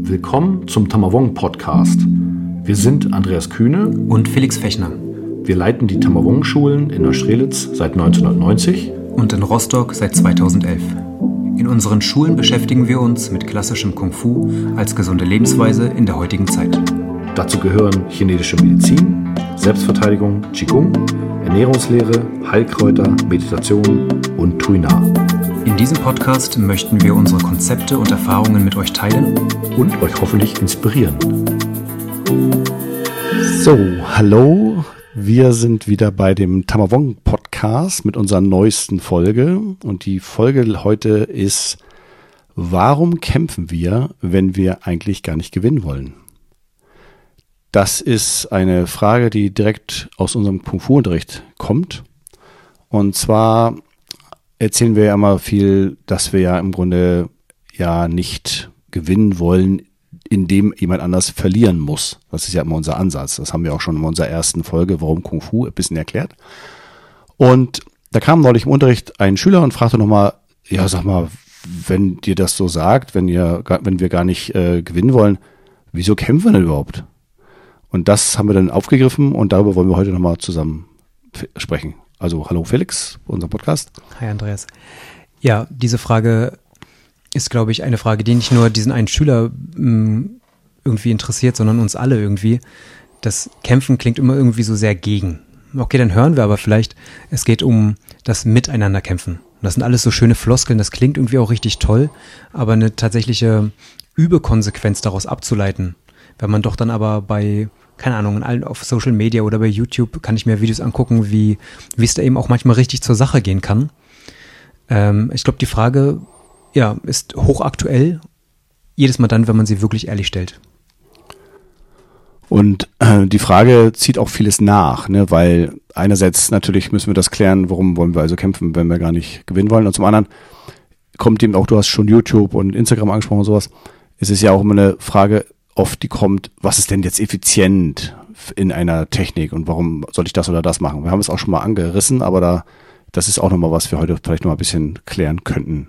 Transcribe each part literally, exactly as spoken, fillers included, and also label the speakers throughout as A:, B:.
A: Willkommen zum Tamavong Podcast. Wir sind Andreas Kühne
B: und Felix Fechner.
A: Wir leiten die Tamavong-Schulen in Neustrelitz seit neunzehnhundertneunzig
B: und in Rostock seit zweitausendelf. In unseren Schulen beschäftigen wir uns mit klassischem Kung Fu als gesunde Lebensweise in der heutigen Zeit.
A: Dazu gehören chinesische Medizin, Selbstverteidigung, Qigong, Ernährungslehre, Heilkräuter, Meditation und Tuina.
B: In diesem Podcast möchten wir unsere Konzepte und Erfahrungen mit euch teilen
A: und euch hoffentlich inspirieren. So, hallo, wir sind wieder bei dem Tamavong Podcast mit unserer neuesten Folge und die Folge heute ist: Warum kämpfen wir, wenn wir eigentlich gar nicht gewinnen wollen? Das ist eine Frage, die direkt aus unserem Kung-Fu-Unterricht kommt. Und zwar erzählen wir ja immer viel, dass wir ja im Grunde ja nicht gewinnen wollen, indem jemand anders verlieren muss. Das ist ja immer unser Ansatz. Das haben wir auch schon in unserer ersten Folge, warum Kung Fu, ein bisschen erklärt. Und da kam neulich im Unterricht ein Schüler und fragte nochmal, ja, sag mal, wenn dir das so sagt, wenn ihr, wenn wir gar nicht äh, gewinnen wollen, wieso kämpfen wir denn überhaupt? Und das haben wir dann aufgegriffen und darüber wollen wir heute nochmal zusammen f- sprechen. Also hallo Felix, unser Podcast.
B: Hi Andreas. Ja, diese Frage ist, glaube ich, eine Frage, die nicht nur diesen einen Schüler mh, irgendwie interessiert, sondern uns alle irgendwie. Das Kämpfen klingt immer irgendwie so sehr gegen. Okay, dann hören wir aber vielleicht, es geht um das Miteinander kämpfen. Das sind alles so schöne Floskeln, das klingt irgendwie auch richtig toll, aber eine tatsächliche Überkonsequenz daraus abzuleiten, wenn man doch dann aber bei, keine Ahnung, in allen, auf Social Media oder bei YouTube kann ich mir Videos angucken, wie, wie es da eben auch manchmal richtig zur Sache gehen kann. Ähm, ich glaube, die Frage, ja, ist hochaktuell, jedes Mal dann, wenn man sie wirklich ehrlich stellt.
A: Und äh, die Frage zieht auch vieles nach, ne? Weil einerseits natürlich müssen wir das klären, warum wollen wir also kämpfen, wenn wir gar nicht gewinnen wollen. Und zum anderen kommt eben auch, du hast schon YouTube und Instagram angesprochen und sowas, es ist ja auch immer eine Frage, oft die kommt, was ist denn jetzt effizient in einer Technik und warum soll ich das oder das machen? Wir haben es auch schon mal angerissen, aber da, das ist auch nochmal, was wir heute vielleicht noch mal ein bisschen klären könnten.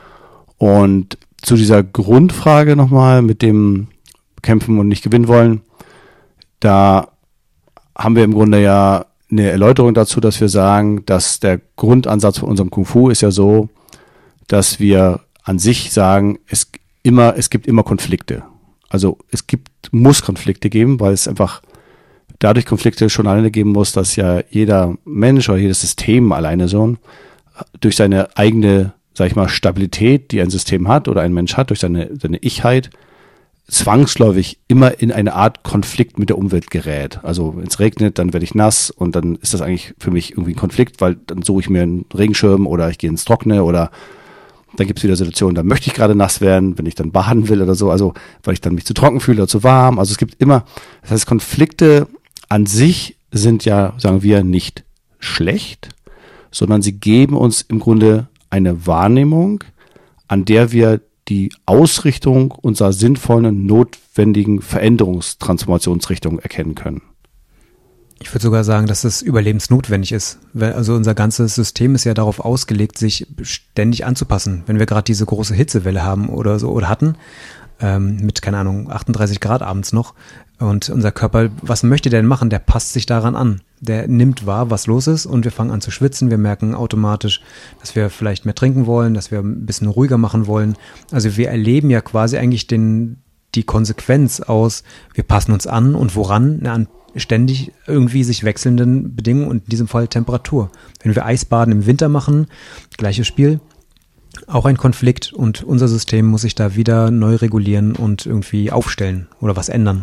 A: Und zu dieser Grundfrage nochmal mit dem Kämpfen und nicht gewinnen wollen, da haben wir im Grunde ja eine Erläuterung dazu, dass wir sagen, dass der Grundansatz von unserem Kung Fu ist ja so, dass wir an sich sagen, es immer, es gibt immer Konflikte. Also es gibt, muss Konflikte geben, weil es einfach dadurch Konflikte schon alleine geben muss, dass ja jeder Mensch oder jedes System alleine so durch seine eigene, sag ich mal, Stabilität, die ein System hat oder ein Mensch hat, durch seine, seine Ichheit, zwangsläufig immer in eine Art Konflikt mit der Umwelt gerät. Also wenn es regnet, dann werde ich nass und dann ist das eigentlich für mich irgendwie ein Konflikt, weil dann suche ich mir einen Regenschirm oder ich gehe ins Trockene oder dann gibt es wieder Situationen, da möchte ich gerade nass werden, wenn ich dann baden will oder so, also weil ich dann mich zu trocken fühle oder zu warm. Also es gibt immer, das heißt, Konflikte an sich sind ja, sagen wir, nicht schlecht, sondern sie geben uns im Grunde eine Wahrnehmung, an der wir die Ausrichtung unserer sinnvollen, notwendigen Veränderungstransformationsrichtung erkennen können.
B: Ich würde sogar sagen, dass es überlebensnotwendig ist. Also unser ganzes System ist ja darauf ausgelegt, sich ständig anzupassen. Wenn wir gerade diese große Hitzewelle haben oder so oder hatten, ähm, mit, keine Ahnung, achtunddreißig Grad abends noch, und unser Körper, was möchte der denn machen? Der passt sich daran an. Der nimmt wahr, was los ist, und wir fangen an zu schwitzen. Wir merken automatisch, dass wir vielleicht mehr trinken wollen, dass wir ein bisschen ruhiger machen wollen. Also wir erleben ja quasi eigentlich den, die Konsequenz aus, wir passen uns an und woran? Na, an ständig irgendwie sich wechselnden Bedingungen und in diesem Fall Temperatur. Wenn wir Eisbaden im Winter machen, gleiches Spiel, auch ein Konflikt, und unser System muss sich da wieder neu regulieren und irgendwie aufstellen oder was ändern.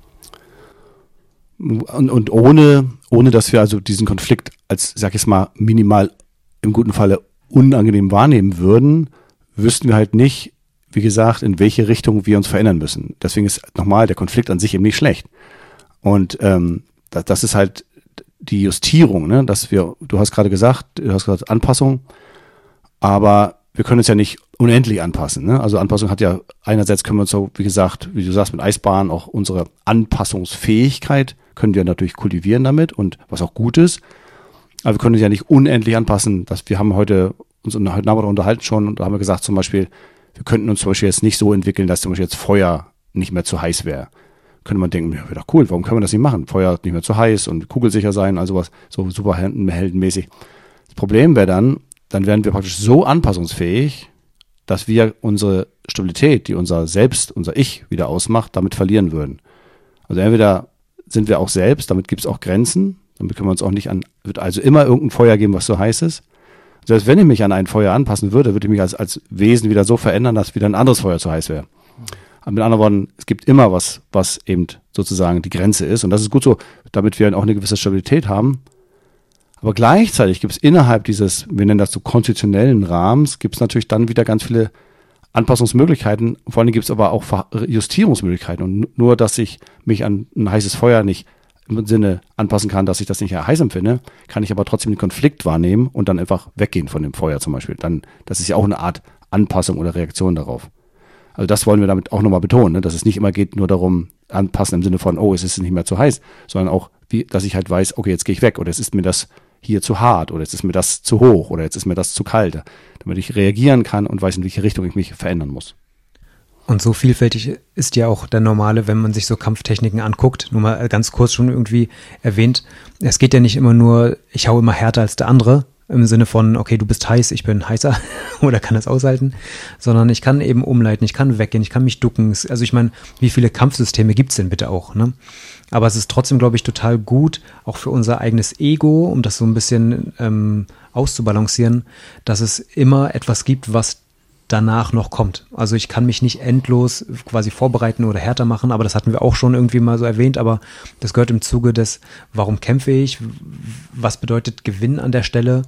A: Und, und ohne, ohne, dass wir also diesen Konflikt als, sag ich mal, minimal im guten Falle unangenehm wahrnehmen würden, wüssten wir halt nicht, wie gesagt, in welche Richtung wir uns verändern müssen. Deswegen ist nochmal der Konflikt an sich eben nicht schlecht. Und ähm, das, das ist halt die Justierung, ne? Dass wir, du hast gerade gesagt, du hast gesagt Anpassung, aber wir können uns ja nicht unendlich anpassen, ne? Also Anpassung hat ja, einerseits können wir uns so, wie gesagt, wie du sagst, mit Eisbahn auch unsere Anpassungsfähigkeit können wir natürlich kultivieren damit, und was auch gut ist, aber wir können uns ja nicht unendlich anpassen. Dass wir haben heute uns heute Nachmittag unterhalten schon, und da haben wir gesagt zum Beispiel, wir könnten uns zum Beispiel jetzt nicht so entwickeln, dass zum Beispiel jetzt Feuer nicht mehr zu heiß wäre. Könnte man denken, ja, wäre doch cool, warum können wir das nicht machen? Feuer nicht mehr zu heiß und kugelsicher sein, also was, so super heldenmäßig. Das Problem wäre dann, dann wären wir praktisch so anpassungsfähig, dass wir unsere Stabilität, die unser Selbst, unser Ich wieder ausmacht, damit verlieren würden. Also entweder sind wir auch selbst, damit gibt es auch Grenzen, damit können wir uns auch nicht an, wird also immer irgendein Feuer geben, was so heiß ist. Selbst wenn ich mich an ein Feuer anpassen würde, würde ich mich als, als Wesen wieder so verändern, dass wieder ein anderes Feuer zu heiß wäre. Aber mit anderen Worten, es gibt immer was, was eben sozusagen die Grenze ist. Und das ist gut so, damit wir auch eine gewisse Stabilität haben. Aber gleichzeitig gibt es innerhalb dieses, wir nennen das so konstitutionellen Rahmens, gibt es natürlich dann wieder ganz viele Anpassungsmöglichkeiten. Vor allem gibt es aber auch Justierungsmöglichkeiten. Und nur, dass ich mich an ein heißes Feuer nicht im Sinne anpassen kann, dass ich das nicht heiß empfinde, kann ich aber trotzdem den Konflikt wahrnehmen und dann einfach weggehen von dem Feuer zum Beispiel. Dann, das ist ja auch eine Art Anpassung oder Reaktion darauf. Also das wollen wir damit auch nochmal betonen, ne? Dass es nicht immer geht nur darum, anpassen im Sinne von, oh, es ist nicht mehr zu heiß, sondern auch, wie, dass ich halt weiß, okay, jetzt gehe ich weg oder jetzt ist mir das hier zu hart oder jetzt ist mir das zu hoch oder jetzt ist mir das zu kalt, damit ich reagieren kann und weiß, in welche Richtung ich mich verändern muss.
B: Und so vielfältig ist ja auch der Normale, wenn man sich so Kampftechniken anguckt. Nur mal ganz kurz schon irgendwie erwähnt, es geht ja nicht immer nur, ich hau immer härter als der andere, im Sinne von, okay, du bist heiß, ich bin heißer oder kann das aushalten, sondern ich kann eben umleiten, ich kann weggehen, ich kann mich ducken. Also ich meine, wie viele Kampfsysteme gibt's denn bitte auch, ne? Aber es ist trotzdem, glaube ich, total gut, auch für unser eigenes Ego, um das so ein bisschen ähm, auszubalancieren, dass es immer etwas gibt, was danach noch kommt. Also ich kann mich nicht endlos quasi vorbereiten oder härter machen, aber das hatten wir auch schon irgendwie mal so erwähnt, aber das gehört im Zuge des, warum kämpfe ich, was bedeutet Gewinn an der Stelle.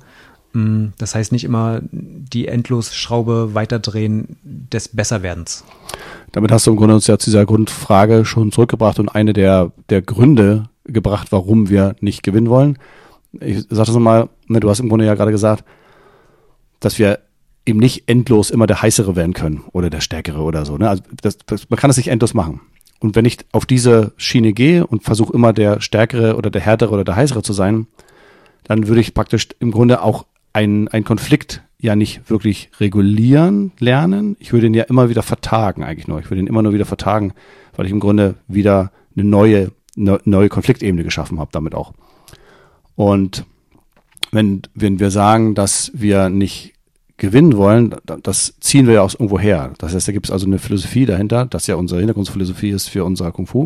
B: Das heißt nicht immer die Endlosschraube weiterdrehen des Besserwerdens.
A: Damit hast du im Grunde uns ja zu dieser Grundfrage schon zurückgebracht und eine der, der Gründe gebracht, warum wir nicht gewinnen wollen. Ich sag das nochmal, ne, du hast im Grunde ja gerade gesagt, dass wir eben nicht endlos immer der Heißere werden können oder der Stärkere oder so. Ne? Also das, das, man kann das nicht endlos machen. Und wenn ich auf diese Schiene gehe und versuche immer der Stärkere oder der Härtere oder der Heißere zu sein, dann würde ich praktisch im Grunde auch einen, einen Konflikt ja nicht wirklich regulieren lernen. Ich würde ihn ja immer wieder vertagen eigentlich nur. Ich würde ihn immer nur wieder vertagen, weil ich im Grunde wieder eine neue, ne, neue Konfliktebene geschaffen habe damit auch. Und wenn, wenn wir sagen, dass wir nicht gewinnen wollen, das ziehen wir ja aus irgendwo her. Das heißt, da gibt es also eine Philosophie dahinter, das ja unsere Hintergrundphilosophie ist für unser Kung Fu.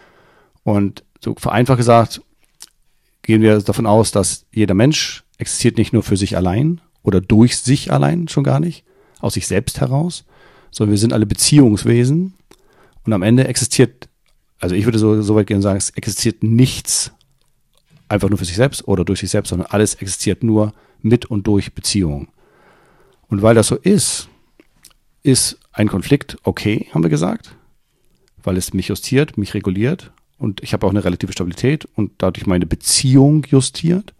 A: Und so vereinfacht gesagt, gehen wir davon aus, dass jeder Mensch existiert nicht nur für sich allein oder durch sich allein schon gar nicht, aus sich selbst heraus, sondern wir sind alle Beziehungswesen und am Ende existiert, also ich würde so, so weit gehen und sagen, es existiert nichts einfach nur für sich selbst oder durch sich selbst, sondern alles existiert nur mit und durch Beziehungen. Und weil das so ist, ist ein Konflikt okay, haben wir gesagt, weil es mich justiert, mich reguliert und ich habe auch eine relative Stabilität und dadurch meine Beziehung justiert.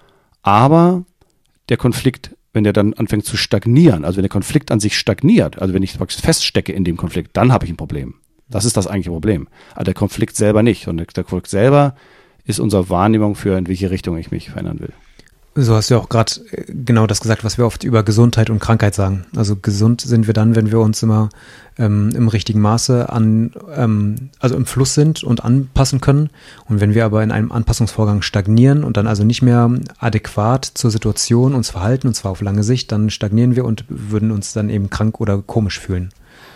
A: Aber der Konflikt, wenn der dann anfängt zu stagnieren, also wenn der Konflikt an sich stagniert, also wenn ich feststecke in dem Konflikt, dann habe ich ein Problem. Das ist das eigentliche Problem. Aber der Konflikt selber nicht. Und der Konflikt selber ist unsere Wahrnehmung für, in welche Richtung ich mich verändern will.
B: So hast du auch gerade genau das gesagt, was wir oft über Gesundheit und Krankheit sagen. Also gesund sind wir dann, wenn wir uns immer ähm, im richtigen Maße an, ähm, also im Fluss sind und anpassen können. Und wenn wir aber in einem Anpassungsvorgang stagnieren und dann also nicht mehr adäquat zur Situation uns verhalten, und zwar auf lange Sicht, dann stagnieren wir und würden uns dann eben krank oder komisch fühlen.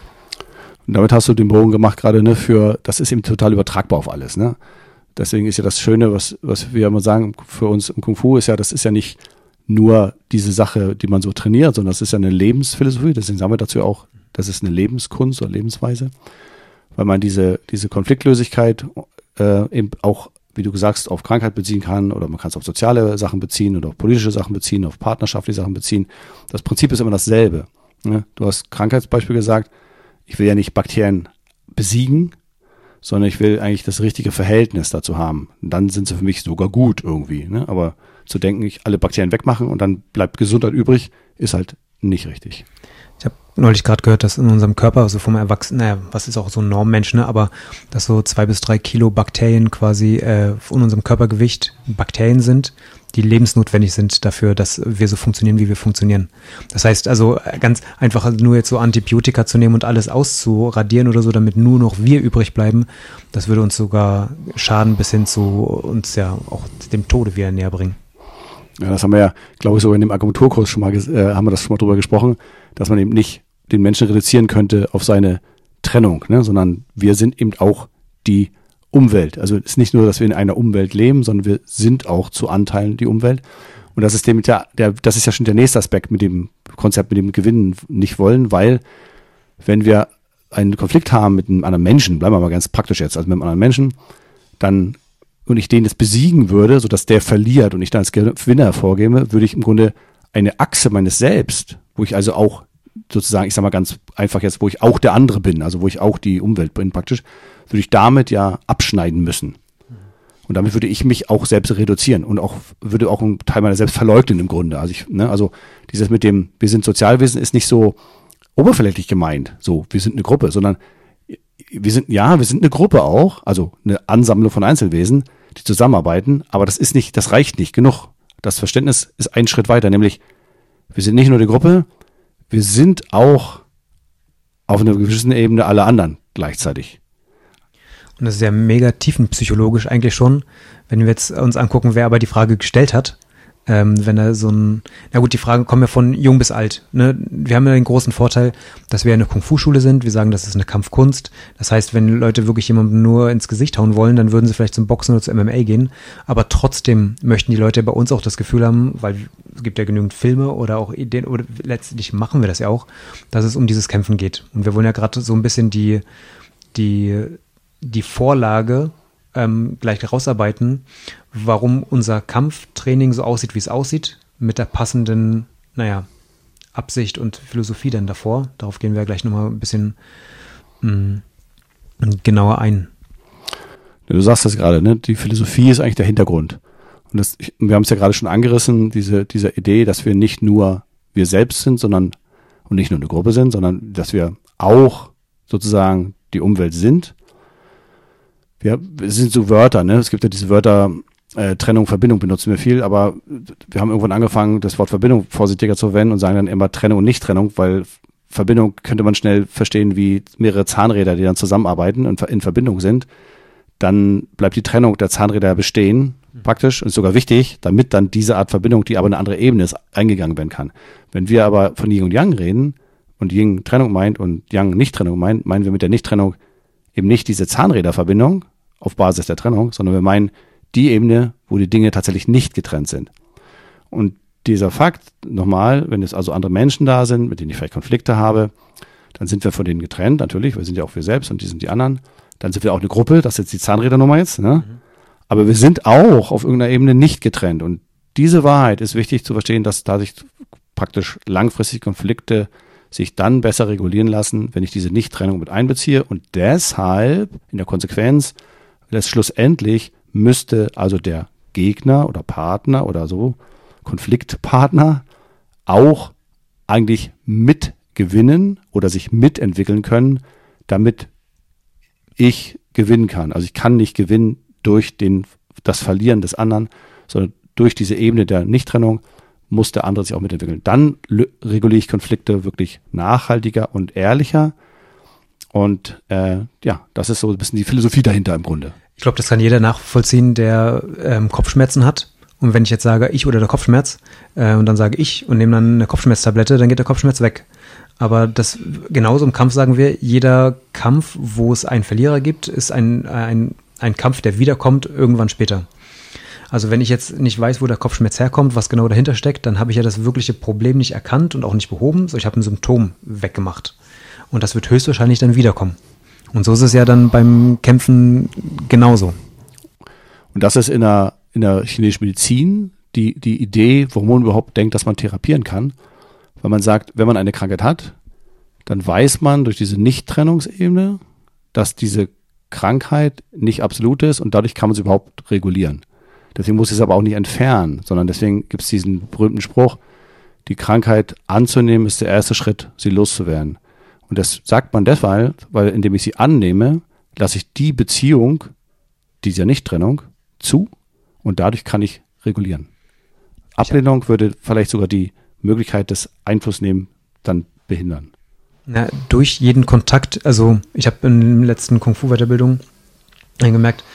A: Und damit hast du den Bogen gemacht gerade, ne, für, das ist eben total übertragbar auf alles, ne? Deswegen ist ja das Schöne, was, was wir immer sagen, für uns im Kung Fu ist ja, das ist ja nicht nur diese Sache, die man so trainiert, sondern das ist ja eine Lebensphilosophie. Deswegen sagen wir dazu auch, das ist eine Lebenskunst oder Lebensweise, weil man diese, diese Konfliktlosigkeit äh, eben auch, wie du sagst, auf Krankheit beziehen kann oder man kann es auf soziale Sachen beziehen oder auf politische Sachen beziehen, auf partnerschaftliche Sachen beziehen. Das Prinzip ist immer dasselbe. Ne? Du hast Krankheitsbeispiel gesagt, ich will ja nicht Bakterien besiegen, sondern ich will eigentlich das richtige Verhältnis dazu haben. Und dann sind sie für mich sogar gut irgendwie. Ne? Aber zu denken, ich alle Bakterien wegmachen und dann bleibt Gesundheit übrig, ist halt nicht richtig.
B: Ich habe neulich gerade gehört, dass in unserem Körper, also vom Erwachsenen, naja, was ist auch so ein Normmensch, ne, aber dass so zwei bis drei Kilo Bakterien quasi äh, von unserem Körpergewicht Bakterien sind, die lebensnotwendig sind dafür, dass wir so funktionieren, wie wir funktionieren. Das heißt also ganz einfach nur jetzt so Antibiotika zu nehmen und alles auszuradieren oder so, damit nur noch wir übrig bleiben, das würde uns sogar schaden bis hin zu uns ja auch dem Tode wieder näher bringen.
A: Ja, das haben wir ja, glaube ich, sogar in dem Akupunkturkurs schon mal, äh, haben wir das schon mal drüber gesprochen, dass man eben nicht den Menschen reduzieren könnte auf seine Trennung, ne, sondern wir sind eben auch die Umwelt. Also es ist nicht nur, dass wir in einer Umwelt leben, sondern wir sind auch zu Anteilen die Umwelt. Und das ist dem ja, der, das ist ja schon der nächste Aspekt mit dem Konzept, mit dem Gewinnen nicht wollen, weil wenn wir einen Konflikt haben mit einem anderen Menschen, bleiben wir mal ganz praktisch jetzt, also mit einem anderen Menschen, dann und ich den jetzt besiegen würde, sodass der verliert und ich dann als Gewinner hervorgebe, würde ich im Grunde eine Achse meines Selbst, wo ich also auch sozusagen, ich sag mal ganz einfach jetzt, wo ich auch der andere bin, also wo ich auch die Umwelt bin praktisch, würde ich damit ja abschneiden müssen. Und damit würde ich mich auch selbst reduzieren und auch würde auch einen Teil meiner selbst verleugnen im Grunde. Also ich, ne, also dieses mit dem, wir sind Sozialwesen ist nicht so oberflächlich gemeint, so, wir sind eine Gruppe, sondern wir sind, ja, wir sind eine Gruppe auch, also eine Ansammlung von Einzelwesen, die zusammenarbeiten, aber das ist nicht, das reicht nicht genug. Das Verständnis ist ein Schritt weiter, nämlich wir sind nicht nur eine Gruppe, wir sind auch auf einer gewissen Ebene alle anderen gleichzeitig.
B: Und das ist ja mega tiefenpsychologisch eigentlich schon, wenn wir jetzt uns angucken, wer aber die Frage gestellt hat, ähm, wenn er so ein, na gut, die Fragen kommen ja von jung bis alt, ne? Wir haben ja den großen Vorteil, dass wir eine Kung-Fu-Schule sind, wir sagen, das ist eine Kampfkunst, das heißt, wenn Leute wirklich jemandem nur ins Gesicht hauen wollen, dann würden sie vielleicht zum Boxen oder zu M M A gehen, aber trotzdem möchten die Leute bei uns auch das Gefühl haben, weil es gibt ja genügend Filme oder auch Ideen, oder letztlich machen wir das ja auch, dass es um dieses Kämpfen geht. Und wir wollen ja gerade so ein bisschen die, die, die Vorlage ähm, gleich rausarbeiten, warum unser Kampftraining so aussieht, wie es aussieht, mit der passenden, naja, Absicht und Philosophie dann davor. Darauf gehen wir gleich nochmal ein bisschen mh, genauer ein.
A: Du sagst das gerade, ne? Die Philosophie ist eigentlich der Hintergrund. Und das, wir haben es ja gerade schon angerissen, diese, diese Idee, dass wir nicht nur wir selbst sind, sondern und nicht nur eine Gruppe sind, sondern dass wir auch sozusagen die Umwelt sind. Wir, es sind so Wörter, ne? Es gibt ja diese Wörter, äh, Trennung, Verbindung benutzen wir viel, aber wir haben irgendwann angefangen, das Wort Verbindung vorsichtiger zu verwenden und sagen dann immer Trennung und Nicht-Trennung, weil Verbindung könnte man schnell verstehen wie mehrere Zahnräder, die dann zusammenarbeiten und in Verbindung sind. Dann bleibt die Trennung der Zahnräder bestehen, praktisch, und ist sogar wichtig, damit dann diese Art Verbindung, die aber eine andere Ebene ist, eingegangen werden kann. Wenn wir aber von Yin und Yang reden und Yin Trennung meint und Yang Nicht-Trennung meint, meinen wir mit der Nicht-Trennung eben nicht diese Zahnräderverbindung auf Basis der Trennung, sondern wir meinen die Ebene, wo die Dinge tatsächlich nicht getrennt sind. Und dieser Fakt, nochmal, wenn es also andere Menschen da sind, mit denen ich vielleicht Konflikte habe, dann sind wir von denen getrennt, natürlich, wir sind ja auch wir selbst und die sind die anderen. Dann sind wir auch eine Gruppe, das ist jetzt die Zahnrädernummer jetzt, ne? Mhm. Aber wir sind auch auf irgendeiner Ebene nicht getrennt. Und diese Wahrheit ist wichtig zu verstehen, dass dadurch praktisch langfristig Konflikte sich dann besser regulieren lassen, wenn ich diese Nicht-Trennung mit einbeziehe. Und deshalb, in der Konsequenz, das schlussendlich müsste also der Gegner oder Partner oder so, Konfliktpartner, auch eigentlich mitgewinnen oder sich mitentwickeln können, damit ich gewinnen kann. Also ich kann nicht gewinnen durch den, das Verlieren des anderen, sondern durch diese Ebene der Nichttrennung muss der andere sich auch mitentwickeln. Dann reguliere ich Konflikte wirklich nachhaltiger und ehrlicher. Und äh, ja, das ist so ein bisschen die Philosophie dahinter im Grunde.
B: Ich glaube, das kann jeder nachvollziehen, der ähm, Kopfschmerzen hat. Und wenn ich jetzt sage, ich oder der Kopfschmerz, äh, und dann sage ich und nehme dann eine Kopfschmerztablette, dann geht der Kopfschmerz weg. Aber das genauso im Kampf sagen wir, jeder Kampf, wo es einen Verlierer gibt, ist ein, ein, ein Kampf, der wiederkommt irgendwann später. Also wenn ich jetzt nicht weiß, wo der Kopfschmerz herkommt, was genau dahinter steckt, dann habe ich ja das wirkliche Problem nicht erkannt und auch nicht behoben, sondern ich habe ein Symptom weggemacht. Und das wird höchstwahrscheinlich dann wiederkommen. Und so ist es ja dann beim Kämpfen genauso.
A: Und das ist in der, in der chinesischen Medizin die, die Idee, warum man überhaupt denkt, dass man therapieren kann. Weil man sagt, wenn man eine Krankheit hat, dann weiß man durch diese Nicht-Trennungsebene, dass diese Krankheit nicht absolut ist und dadurch kann man sie überhaupt regulieren. Deswegen muss ich es aber auch nicht entfernen, sondern deswegen gibt es diesen berühmten Spruch, die Krankheit anzunehmen, ist der erste Schritt, sie loszuwerden. Und das sagt man deshalb, weil indem ich sie annehme, lasse ich die Beziehung, die ist ja nicht Trennung, zu und dadurch kann ich regulieren. Ablehnung würde vielleicht sogar die Möglichkeit des Einflussnehmen dann behindern.
B: Na, durch jeden Kontakt, also ich habe in der letzten Kung-Fu-Weiterbildung gemerkt,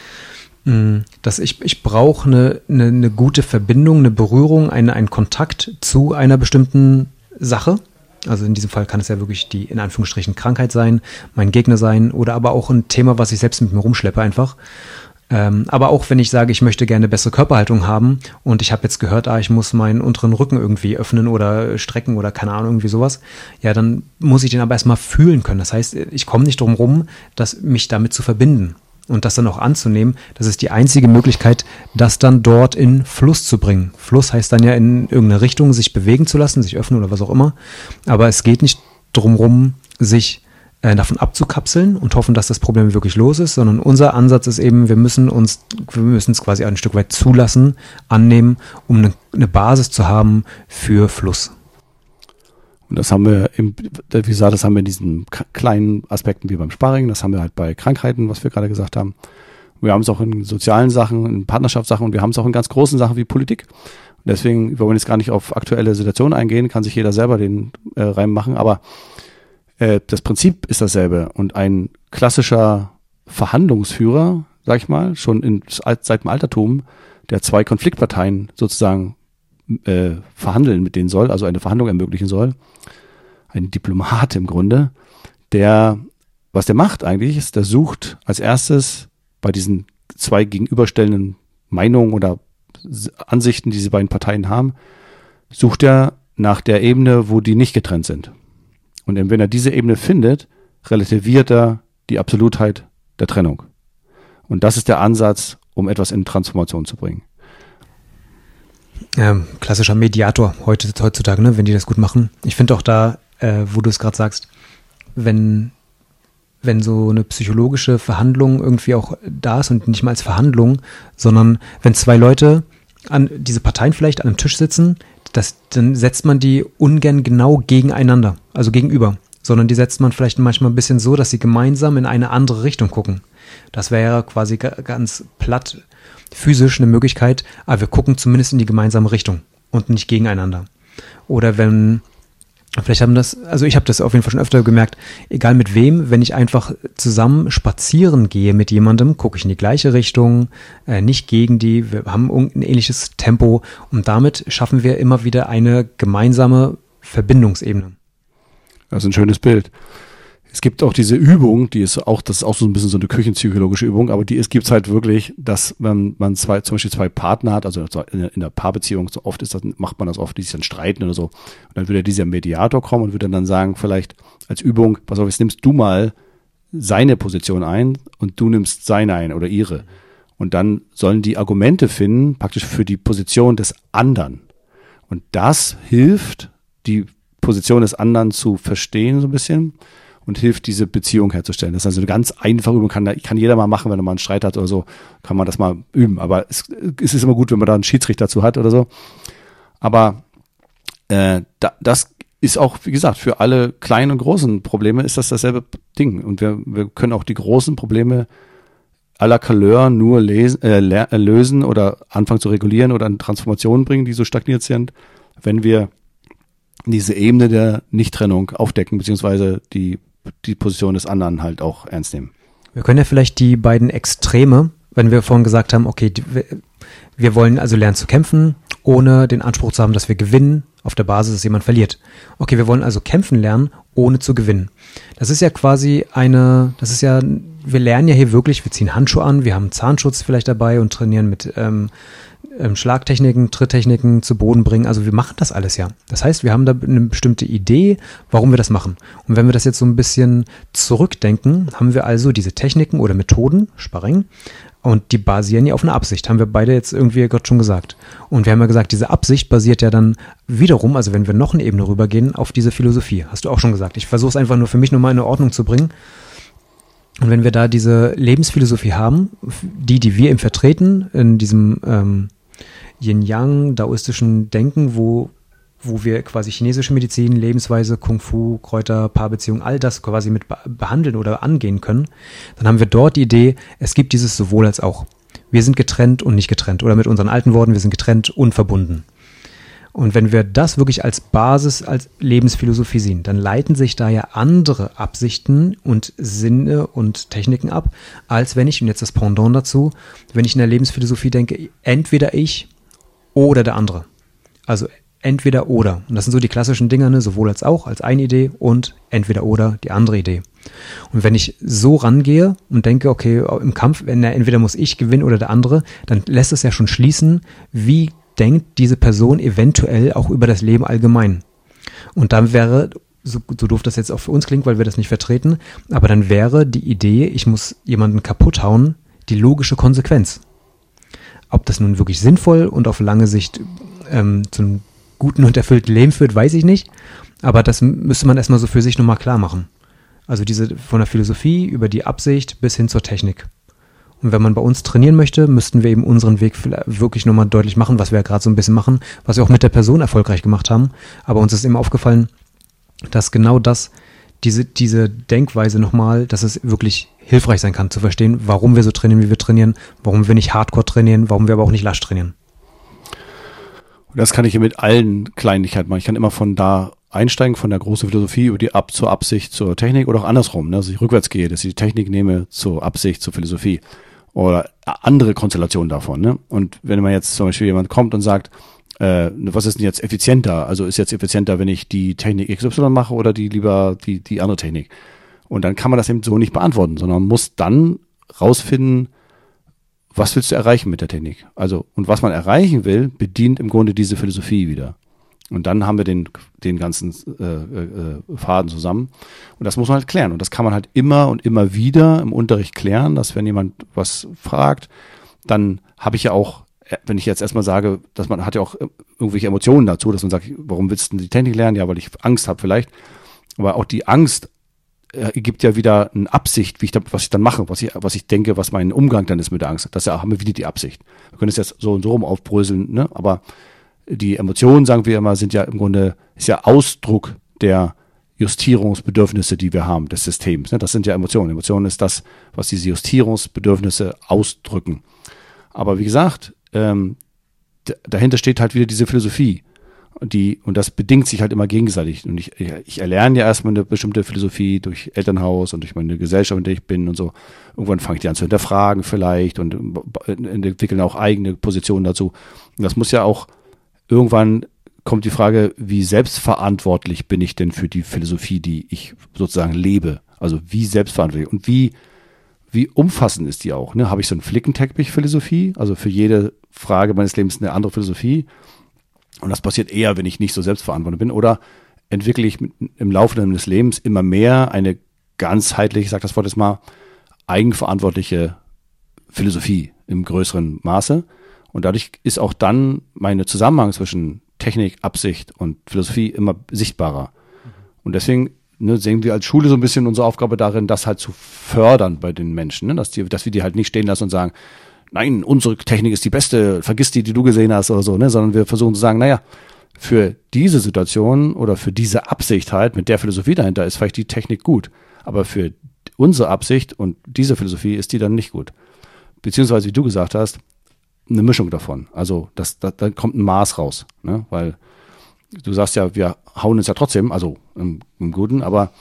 B: dass ich, ich brauche eine, eine, eine gute Verbindung, eine Berührung, eine, einen Kontakt zu einer bestimmten Sache. Also in diesem Fall kann es ja wirklich die, in Anführungsstrichen, Krankheit sein, mein Gegner sein oder aber auch ein Thema, was ich selbst mit mir rumschleppe einfach. Ähm, aber auch wenn ich sage, ich möchte gerne bessere Körperhaltung haben und ich habe jetzt gehört, ah, ich muss meinen unteren Rücken irgendwie öffnen oder strecken oder keine Ahnung, irgendwie sowas, ja, dann muss ich den aber erstmal fühlen können. Das heißt, ich komme nicht drum rum, dass mich damit zu verbinden. Und das dann auch anzunehmen, das ist die einzige Möglichkeit, das dann dort in Fluss zu bringen. Fluss heißt dann ja in irgendeine Richtung sich bewegen zu lassen, sich öffnen oder was auch immer. Aber es geht nicht drum rum, sich äh, davon abzukapseln und hoffen, dass das Problem wirklich los ist, sondern unser Ansatz ist eben, wir müssen uns, wir müssen es quasi ein Stück weit zulassen, annehmen, um eine, eine Basis zu haben für Fluss.
A: Und das haben wir, im, wie gesagt, das haben wir in diesen kleinen Aspekten wie beim Sparring, das haben wir halt bei Krankheiten, was wir gerade gesagt haben. Wir haben es auch in sozialen Sachen, in Partnerschaftssachen und wir haben es auch in ganz großen Sachen wie Politik. Und deswegen, wir wollen jetzt gar nicht auf aktuelle Situationen eingehen, kann sich jeder selber den äh, Reim machen, aber äh, das Prinzip ist dasselbe. Und ein klassischer Verhandlungsführer, sag ich mal, schon in, seit dem Altertum, der zwei Konfliktparteien sozusagen äh, verhandeln mit denen soll, also eine Verhandlung ermöglichen soll, ein Diplomat im Grunde, der, was der macht eigentlich, ist, der sucht als erstes bei diesen zwei gegenüberstellenden Meinungen oder Ansichten, die diese beiden Parteien haben, sucht er nach der Ebene, wo die nicht getrennt sind. Und wenn er diese Ebene findet, relativiert er die Absolutheit der Trennung. Und das ist der Ansatz, um etwas in Transformation zu bringen.
B: Ähm, klassischer Mediator heute, heutzutage, ne, wenn die das gut machen. Ich finde auch da, äh, wo du es gerade sagst, wenn, wenn so eine psychologische Verhandlung irgendwie auch da ist und nicht mal als Verhandlung, sondern wenn zwei Leute an diese Parteien vielleicht an einem Tisch sitzen, das, dann setzt man die ungern genau gegeneinander, also gegenüber, sondern die setzt man vielleicht manchmal ein bisschen so, dass sie gemeinsam in eine andere Richtung gucken. Das wäre ja quasi ganz platt physisch eine Möglichkeit, aber wir gucken zumindest in die gemeinsame Richtung und nicht gegeneinander. Oder wenn, vielleicht haben das, also ich habe das auf jeden Fall schon öfter gemerkt, egal mit wem, wenn ich einfach zusammen spazieren gehe mit jemandem, gucke ich in die gleiche Richtung, äh, nicht gegen die, wir haben ein ähnliches Tempo und damit schaffen wir immer wieder eine gemeinsame Verbindungsebene.
A: Das ist ein schönes Bild. Es gibt auch diese Übung, die ist auch, das ist auch so ein bisschen so eine küchenpsychologische Übung, aber die es gibt halt wirklich, dass wenn man zwei, zum Beispiel zwei Partner hat, also in einer Paarbeziehung, so oft ist das, macht man das oft, die sich dann streiten oder so. Und dann würde dieser Mediator kommen und würde dann sagen, vielleicht als Übung, pass auf, jetzt nimmst du mal seine Position ein und du nimmst seine ein oder ihre. Und dann sollen die Argumente finden, praktisch für die Position des anderen. Und das hilft, die Position des anderen zu verstehen so ein bisschen. Und hilft, diese Beziehung herzustellen. Das ist also eine ganz einfache Übung, kann, kann jeder mal machen, wenn er mal einen Streit hat oder so, kann man das mal üben. Aber es, es ist immer gut, wenn man da einen Schiedsrichter dazu hat oder so. Aber äh, da, das ist auch, wie gesagt, für alle kleinen und großen Probleme ist das dasselbe Ding. Und wir, wir können auch die großen Probleme à la Couleur nur lesen, äh, lösen oder anfangen zu regulieren oder in Transformationen bringen, die so stagniert sind, wenn wir diese Ebene der Nichttrennung aufdecken, beziehungsweise die die Position des anderen halt auch ernst nehmen.
B: Wir können ja vielleicht die beiden Extreme, wenn wir vorhin gesagt haben, okay, die, wir wollen also lernen zu kämpfen, ohne den Anspruch zu haben, dass wir gewinnen, auf der Basis, dass jemand verliert. Okay, wir wollen also kämpfen lernen, ohne zu gewinnen. Das ist ja quasi eine, das ist ja, wir lernen ja hier wirklich, wir ziehen Handschuhe an, wir haben Zahnschutz vielleicht dabei und trainieren mit ähm, Schlagtechniken, Tritttechniken zu Boden bringen. Also wir machen das alles ja. Das heißt, wir haben da eine bestimmte Idee, warum wir das machen. Und wenn wir das jetzt so ein bisschen zurückdenken, haben wir also diese Techniken oder Methoden, Sparring, und die basieren ja auf einer Absicht, haben wir beide jetzt irgendwie gerade schon gesagt. Und wir haben ja gesagt, diese Absicht basiert ja dann wiederum, also wenn wir noch eine Ebene rübergehen, auf diese Philosophie. Hast du auch schon gesagt. Ich versuche es einfach nur für mich nochmal in Ordnung zu bringen. Und wenn wir da diese Lebensphilosophie haben, die, die wir eben vertreten, in diesem ähm, Yin-Yang, daoistischen Denken, wo wo wir quasi chinesische Medizin, Lebensweise, Kung Fu, Kräuter, Paarbeziehung, all das quasi mit behandeln oder angehen können, dann haben wir dort die Idee, es gibt dieses sowohl als auch. Wir sind getrennt und nicht getrennt. Oder mit unseren alten Worten, wir sind getrennt und verbunden. Und wenn wir das wirklich als Basis, als Lebensphilosophie sehen, dann leiten sich da ja andere Absichten und Sinne und Techniken ab, als wenn ich, und jetzt das Pendant dazu, wenn ich in der Lebensphilosophie denke, entweder ich oder der andere. Also entweder oder. Und das sind so die klassischen Dinger, ne? Sowohl als auch, als eine Idee und entweder oder die andere Idee. Und wenn ich so rangehe und denke, okay, im Kampf, wenn er, entweder muss ich gewinnen oder der andere, dann lässt es ja schon schließen, wie denkt diese Person eventuell auch über das Leben allgemein. Und dann wäre, so, so doof das jetzt auch für uns klingt, weil wir das nicht vertreten, aber dann wäre die Idee, ich muss jemanden kaputt hauen, die logische Konsequenz. Ob das nun wirklich sinnvoll und auf lange Sicht ähm, zu einem guten und erfüllten Leben führt, weiß ich nicht. Aber das müsste man erstmal so für sich nochmal klar machen. Also diese von der Philosophie über die Absicht bis hin zur Technik. Und wenn man bei uns trainieren möchte, müssten wir eben unseren Weg wirklich nochmal deutlich machen, was wir ja gerade so ein bisschen machen, was wir auch mit der Person erfolgreich gemacht haben. Aber uns ist eben aufgefallen, dass genau das, diese, diese Denkweise nochmal, dass es wirklich hilfreich sein kann, zu verstehen, warum wir so trainieren, wie wir trainieren, warum wir nicht Hardcore trainieren, warum wir aber auch nicht lasch trainieren.
A: Und das kann ich hier mit allen Kleinigkeiten machen. Ich kann immer von da einsteigen, von der großen Philosophie über die Ab zur Absicht zur Technik oder auch andersrum, ne? Dass ich rückwärts gehe, dass ich die Technik nehme zur Absicht zur Philosophie oder andere Konstellationen davon. Ne? Und wenn man jetzt zum Beispiel jemand kommt und sagt, äh, was ist denn jetzt effizienter? Also ist jetzt effizienter, wenn ich die Technik X Y mache oder die lieber die, die andere Technik? Und dann kann man das eben so nicht beantworten, sondern man muss dann rausfinden, was willst du erreichen mit der Technik? Also, und was man erreichen will, bedient im Grunde diese Philosophie wieder. Und dann haben wir den, den ganzen äh, äh, Faden zusammen. Und das muss man halt klären. Und das kann man halt immer und immer wieder im Unterricht klären, dass wenn jemand was fragt, dann habe ich ja auch, wenn ich jetzt erstmal sage, dass man hat ja auch irgendwelche Emotionen dazu, dass man sagt, warum willst du die Technik lernen? Ja, weil ich Angst habe vielleicht. Aber auch die Angst äh, gibt ja wieder eine Absicht, wie ich da, was ich dann mache, was ich, was ich denke, was mein Umgang dann ist mit der Angst. Das ja, haben wir wieder die Absicht. Wir können es jetzt so und so rum aufbröseln, ne? Aber die Emotionen, sagen wir immer, sind ja im Grunde, ist ja Ausdruck der Justierungsbedürfnisse, die wir haben, des Systems. Das sind ja Emotionen. Emotionen ist das, was diese Justierungsbedürfnisse ausdrücken. Aber wie gesagt, ähm, d- dahinter steht halt wieder diese Philosophie. Die, und das bedingt sich halt immer gegenseitig. Und ich, ich erlerne ja erstmal eine bestimmte Philosophie durch Elternhaus und durch meine Gesellschaft, in der ich bin und so. Irgendwann fange ich die an zu hinterfragen vielleicht und entwickeln auch eigene Positionen dazu. Und das muss ja auch irgendwann kommt die Frage, wie selbstverantwortlich bin ich denn für die Philosophie, die ich sozusagen lebe? Also wie selbstverantwortlich und wie, wie umfassend ist die auch? Ne? Habe ich so einen Flickenteppich-Philosophie? Also für jede Frage meines Lebens eine andere Philosophie? Und das passiert eher, wenn ich nicht so selbstverantwortlich bin. Oder entwickle ich mit, im Laufe des Lebens immer mehr eine ganzheitliche, ich sage das Wort jetzt mal, eigenverantwortliche Philosophie im größeren Maße? Und dadurch ist auch dann meine Zusammenhang zwischen Technik, Absicht und Philosophie immer sichtbarer. Mhm. Und deswegen ne, sehen wir als Schule so ein bisschen unsere Aufgabe darin, das halt zu fördern bei den Menschen, ne? dass, die, dass wir die halt nicht stehen lassen und sagen, nein, unsere Technik ist die beste, vergiss die, die du gesehen hast oder so, ne? Sondern wir versuchen zu sagen, naja, für diese Situation oder für diese Absicht halt, mit der Philosophie dahinter ist vielleicht die Technik gut, aber für unsere Absicht und diese Philosophie ist die dann nicht gut. Beziehungsweise, wie du gesagt hast, eine Mischung davon. Also das, das, da kommt ein Maß raus, ne? Weil du sagst ja, wir hauen uns ja trotzdem, also im, im Guten, aber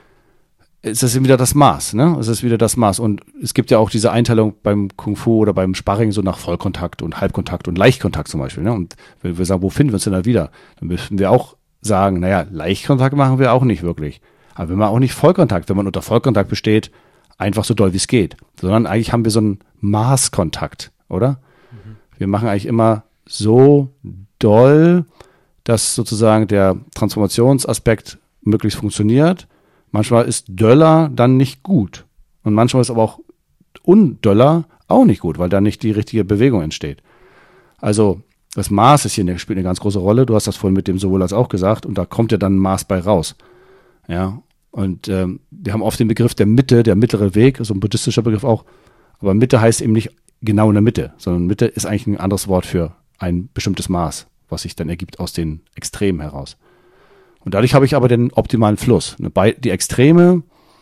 A: es ist wieder das Maß, ne? Es ist wieder das Maß. Und es gibt ja auch diese Einteilung beim Kung Fu oder beim Sparring so nach Vollkontakt und Halbkontakt und Leichtkontakt zum Beispiel, ne? Und wenn wir sagen, wo finden wir uns denn da wieder? Dann müssen wir auch sagen, naja, Leichtkontakt machen wir auch nicht wirklich. Aber wir machen auch nicht Vollkontakt, wenn man unter Vollkontakt besteht, einfach so doll wie es geht. Sondern eigentlich haben wir so einen Maßkontakt, oder? Wir machen eigentlich immer so doll, dass sozusagen der Transformationsaspekt möglichst funktioniert. Manchmal ist Döller dann nicht gut. Und manchmal ist aber auch Undöller auch nicht gut, weil da nicht die richtige Bewegung entsteht. Also das Maß ist hier spielt eine ganz große Rolle. Du hast das vorhin mit dem sowohl als auch gesagt und da kommt ja dann ein Maß bei raus. Ja, und ähm, wir haben oft den Begriff der Mitte, der mittlere Weg, so ein buddhistischer Begriff auch. Aber Mitte heißt eben nicht genau in der Mitte, sondern Mitte ist eigentlich ein anderes Wort für ein bestimmtes Maß. was sich dann ergibt aus den Extremen heraus. Und dadurch habe ich aber den optimalen Fluss. Die Extreme,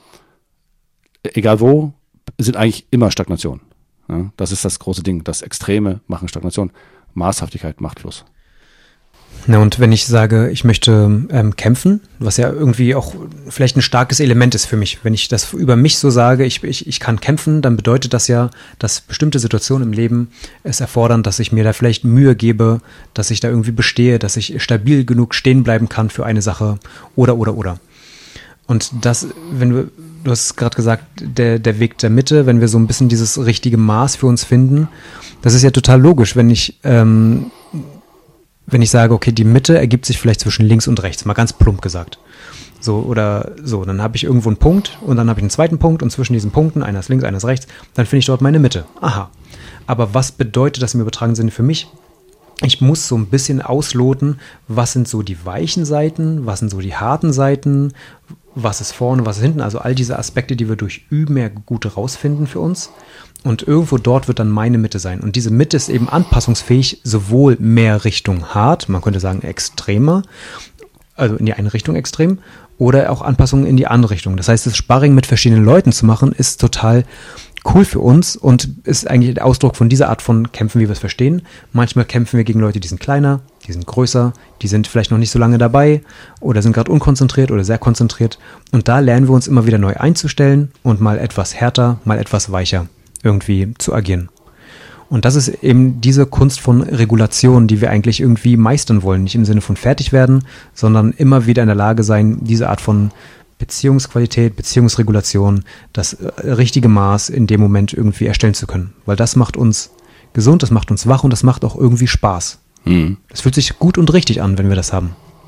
A: egal wo, sind eigentlich immer Stagnation. Ja, das ist das große Ding. Das Extreme machen Stagnation. Maßhaftigkeit macht Fluss.
B: Na, und wenn ich sage, ich möchte ähm, kämpfen, was ja irgendwie auch vielleicht ein starkes Element ist für mich, wenn ich das über mich so sage, ich, ich, ich kann kämpfen, dann bedeutet das ja, dass bestimmte Situationen im Leben es erfordern, dass ich mir da vielleicht Mühe gebe, dass ich da irgendwie bestehe, dass ich stabil genug stehen bleiben kann für eine Sache oder, oder, oder. Und das, wenn wir, du hast gerade gesagt, der, der Weg der Mitte, wenn wir so ein bisschen dieses richtige Maß für uns finden, das ist ja total logisch, wenn ich, ähm, wenn ich sage, okay, die Mitte ergibt sich vielleicht zwischen links und rechts, mal ganz plump gesagt. So, oder so, dann habe ich irgendwo einen Punkt und dann habe ich einen zweiten Punkt und zwischen diesen Punkten, einer ist links, einer ist rechts, dann finde ich dort meine Mitte. Aha. Aber was bedeutet das im übertragenen Sinne für mich? Ich muss so ein bisschen ausloten, was sind so die weichen Seiten, was sind so die harten Seiten, was ist vorne, was ist hinten, also all diese Aspekte, die wir durch Üben ja gut rausfinden für uns. Und irgendwo dort wird dann meine Mitte sein. Und diese Mitte ist eben anpassungsfähig, sowohl mehr Richtung hart, man könnte sagen extremer, also in die eine Richtung extrem, oder auch Anpassungen in die andere Richtung. Das heißt, das Sparring mit verschiedenen Leuten zu machen, ist total cool für uns und ist eigentlich der Ausdruck von dieser Art von Kämpfen, wie wir es verstehen. Manchmal kämpfen wir gegen Leute, die sind kleiner, die sind größer, die sind vielleicht noch nicht so lange dabei oder sind gerade unkonzentriert oder sehr konzentriert. Und da lernen wir uns immer wieder neu einzustellen und mal etwas härter, mal etwas weicher irgendwie zu agieren. Und das ist eben diese Kunst von Regulation, die wir eigentlich irgendwie meistern wollen. Nicht im Sinne von fertig werden, sondern immer wieder in der Lage sein, diese Art von Beziehungsqualität, Beziehungsregulation, das richtige Maß in dem Moment irgendwie erstellen zu können. Weil das macht uns gesund, das macht uns wach und das macht auch irgendwie Spaß. Mhm. Das fühlt sich gut und richtig an, wenn wir das haben.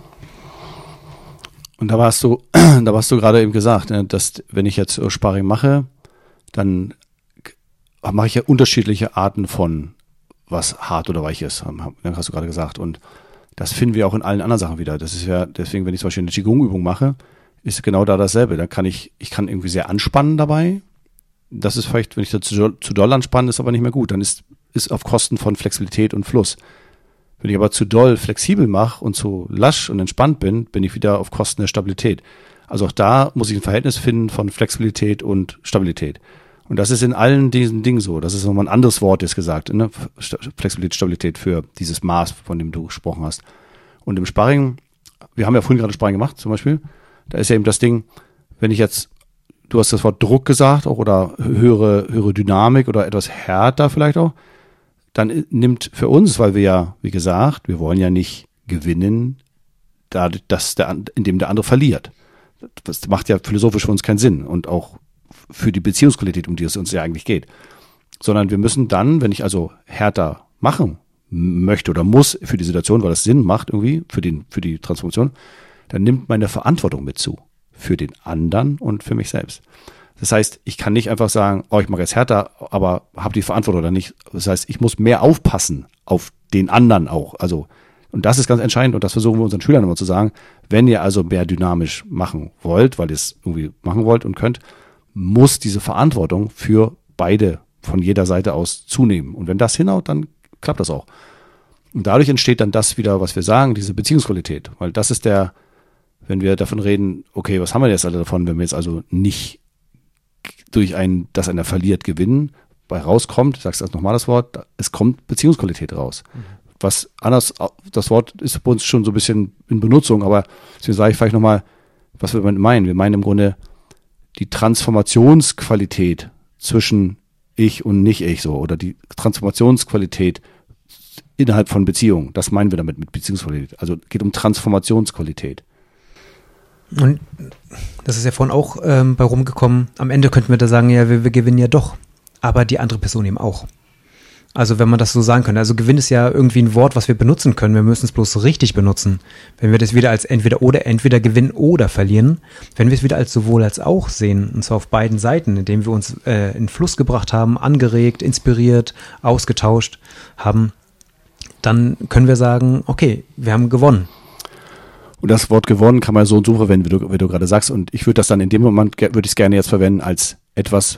A: Und da warst du, da warst du gerade eben gesagt, dass wenn ich jetzt Sparring mache, dann mache ich ja unterschiedliche Arten von was hart oder weich ist, hast du gerade gesagt. Und das finden wir auch in allen anderen Sachen wieder. Das ist ja, deswegen, wenn ich zum Beispiel eine Qigong-Übung mache, ist genau da dasselbe. Dann kann ich, ich kann irgendwie sehr anspannen dabei. Das ist vielleicht, wenn ich da zu, zu doll anspanne, ist aber nicht mehr gut. Dann ist, ist auf Kosten von Flexibilität und Fluss. Wenn ich aber zu doll flexibel mache und zu lasch und entspannt bin, bin ich wieder auf Kosten der Stabilität. Also auch da muss ich ein Verhältnis finden von Flexibilität und Stabilität. Und das ist in allen diesen Dingen so. Das ist nochmal ein anderes Wort, ist gesagt, ne? Flexibilität, Stabilität für dieses Maß, von dem du gesprochen hast. Und im Sparring, wir haben ja vorhin gerade Sparring gemacht, zum Beispiel, da ist ja eben das Ding, wenn ich jetzt, du hast das Wort Druck gesagt, auch oder höhere, höhere Dynamik oder etwas härter vielleicht auch, dann nimmt für uns, weil wir ja, wie gesagt, wir wollen ja nicht gewinnen, da, dass der, indem der andere verliert. Das macht ja philosophisch für uns keinen Sinn und auch für die Beziehungsqualität, um die es uns ja eigentlich geht. Sondern wir müssen dann, wenn ich also härter machen möchte oder muss für die Situation, weil das Sinn macht irgendwie für den, für die Transformation, dann nimmt meine Verantwortung mit zu. Für den anderen und für mich selbst. Das heißt, ich kann nicht einfach sagen, oh, ich mache jetzt härter, aber habe die Verantwortung oder nicht. Das heißt, ich muss mehr aufpassen auf den anderen auch. Also, und das ist ganz entscheidend und das versuchen wir unseren Schülern immer zu sagen, wenn ihr also mehr dynamisch machen wollt, weil ihr es irgendwie machen wollt und könnt, muss diese Verantwortung für beide von jeder Seite aus zunehmen. Und wenn das hinhaut, dann klappt das auch. Und dadurch entsteht dann das wieder, was wir sagen, diese Beziehungsqualität. Weil das ist der, wenn wir davon reden, okay, was haben wir jetzt alle davon, wenn wir jetzt also nicht durch ein, dass einer verliert, gewinnen, bei rauskommt, ich sag's jetzt nochmal das Wort, es kommt Beziehungsqualität raus. Mhm. Was anders, das Wort ist bei uns schon so ein bisschen in Benutzung, aber deswegen sage ich vielleicht nochmal, was wir damit meinen. Wir meinen im Grunde die Transformationsqualität zwischen ich und nicht ich so, oder die Transformationsqualität innerhalb von Beziehungen. Das meinen wir damit mit Beziehungsqualität. Also geht um Transformationsqualität.
B: Und das ist ja vorhin auch ähm, bei rumgekommen. Am Ende könnten wir da sagen, ja, wir, wir gewinnen ja doch, aber die andere Person eben auch. Also wenn man das so sagen könnte. Also Gewinn ist ja irgendwie ein Wort, was wir benutzen können. Wir müssen es bloß richtig benutzen. Wenn wir das wieder als entweder oder, entweder gewinnen oder verlieren, wenn wir es wieder als sowohl als auch sehen, und zwar auf beiden Seiten, indem wir uns äh, in Fluss gebracht haben, angeregt, inspiriert, ausgetauscht haben, dann können wir sagen, okay, wir haben gewonnen.
A: Und das Wort gewonnen kann man so und so verwenden, wie du, wie du gerade sagst. Und ich würde das dann in dem Moment, würde ich es gerne jetzt verwenden als etwas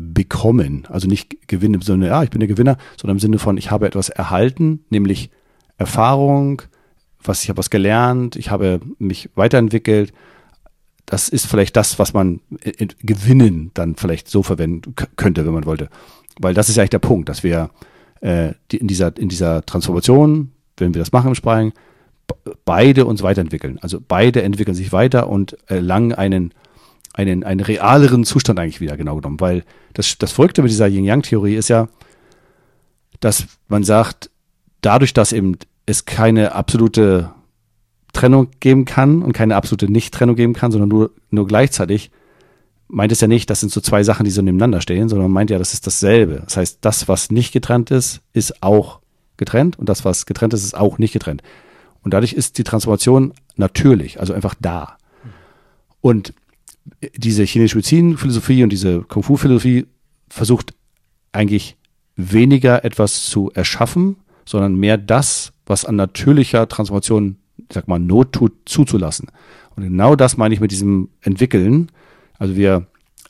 A: bekommen. Also nicht gewinnen im Sinne, ja, ich bin der Gewinner, sondern im Sinne von, ich habe etwas erhalten, nämlich Erfahrung, was ich habe was gelernt, ich habe mich weiterentwickelt. Das ist vielleicht das, was man in Gewinnen dann vielleicht so verwenden k- könnte, wenn man wollte. Weil das ist ja eigentlich der Punkt, dass wir äh, die, in dieser in dieser Transformation, wenn wir das machen im Sparring, b- beide uns weiterentwickeln. Also beide entwickeln sich weiter und erlangen einen einen einen realeren Zustand eigentlich wieder, genau genommen. Weil das das Verrückte mit dieser Yin-Yang-Theorie ist ja, dass man sagt, dadurch, dass eben es keine absolute Trennung geben kann und keine absolute Nicht-Trennung geben kann, sondern nur, nur gleichzeitig, meint es ja nicht, das sind so zwei Sachen, die so nebeneinander stehen, sondern meint ja, das ist dasselbe. Das heißt, das, was nicht getrennt ist, ist auch getrennt und das, was getrennt ist, ist auch nicht getrennt. Und dadurch ist die Transformation natürlich, also einfach da. Und diese chinesische Medizin-Philosophie und diese Kung-Fu-Philosophie versucht eigentlich weniger etwas zu erschaffen, sondern mehr das, was an natürlicher Transformation, ich sag mal, Not tut, zuzulassen. Und genau das meine ich mit diesem Entwickeln. Also wir,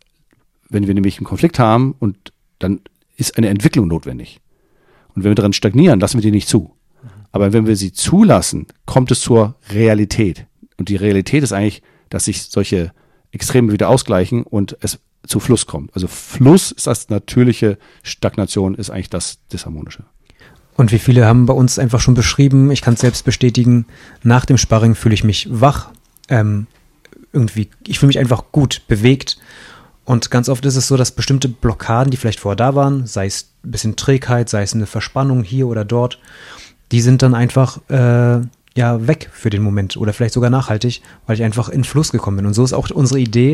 A: wenn wir nämlich einen Konflikt haben und dann ist eine Entwicklung notwendig. Und wenn wir daran stagnieren, lassen wir die nicht zu. Aber wenn wir sie zulassen, kommt es zur Realität. Und die Realität ist eigentlich, dass sich solche Extreme wieder ausgleichen und es zu Fluss kommt. Also Fluss ist das natürliche, Stagnation ist eigentlich das Disharmonische.
B: Und wie viele haben bei uns einfach schon beschrieben, ich kann es selbst bestätigen, nach dem Sparring fühle ich mich wach, ähm, irgendwie, ich fühle mich einfach gut, bewegt. Und ganz oft ist es so, dass bestimmte Blockaden, die vielleicht vorher da waren, sei es ein bisschen Trägheit, sei es eine Verspannung hier oder dort, die sind dann einfach äh, ja weg für den Moment oder vielleicht sogar nachhaltig, weil ich einfach in Fluss gekommen bin. Und so ist auch unsere Idee.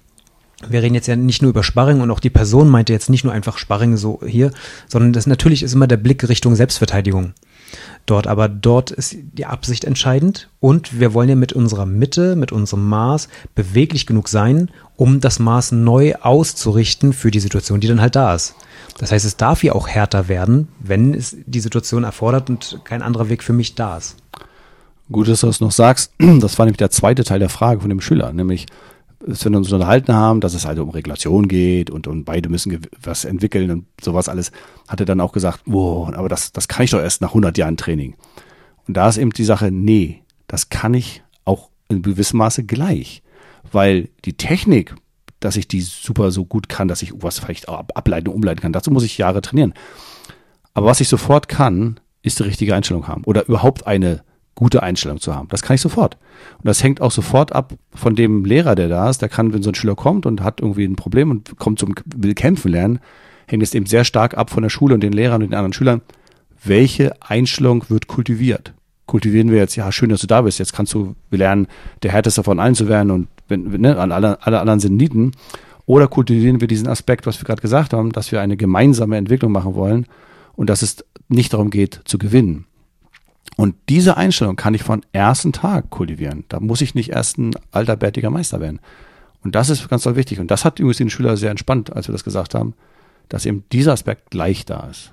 B: Wir reden jetzt ja nicht nur über Sparring und auch die Person meinte jetzt nicht nur einfach Sparring so hier, sondern das natürlich ist immer der Blick Richtung Selbstverteidigung dort. Aber dort ist die Absicht entscheidend und wir wollen ja mit unserer Mitte, mit unserem Maß beweglich genug sein, um das Maß neu auszurichten für die Situation, die dann halt da ist. Das heißt, es darf ja auch härter werden, wenn es die Situation erfordert und kein anderer Weg für mich da ist.
A: Gut, dass du das noch sagst. Das war nämlich der zweite Teil der Frage von dem Schüler, nämlich dass wir uns unterhalten haben, dass es halt um Regulation geht und, und beide müssen gew- was entwickeln und sowas alles, hat er dann auch gesagt, wow, aber das, das kann ich doch erst nach hundert Jahren Training. Und da ist eben die Sache, nee, das kann ich auch in gewissem Maße gleich, weil die Technik, dass ich die super so gut kann, dass ich was vielleicht auch ableiten und umleiten kann, dazu muss ich Jahre trainieren. Aber was ich sofort kann, ist die richtige Einstellung haben oder überhaupt eine gute Einstellung zu haben. Das kann ich sofort. Und das hängt auch sofort ab von dem Lehrer, der da ist. Der kann, wenn so ein Schüler kommt und hat irgendwie ein Problem und kommt zum, will kämpfen lernen, hängt es eben sehr stark ab von der Schule und den Lehrern und den anderen Schülern. Welche Einstellung wird kultiviert? Kultivieren wir jetzt, ja, schön, dass du da bist. Jetzt kannst du lernen, der Härteste von allen zu werden und wenn, ne, alle, alle anderen sind Nieten. Oder kultivieren wir diesen Aspekt, was wir gerade gesagt haben, dass wir eine gemeinsame Entwicklung machen wollen und dass es nicht darum geht, zu gewinnen. Und diese Einstellung kann ich von ersten Tag kultivieren. Da muss ich nicht erst ein alter, bärtiger Meister werden. Und das ist ganz doll wichtig. Und das hat übrigens den Schüler sehr entspannt, als wir das gesagt haben, dass eben dieser Aspekt gleich da ist.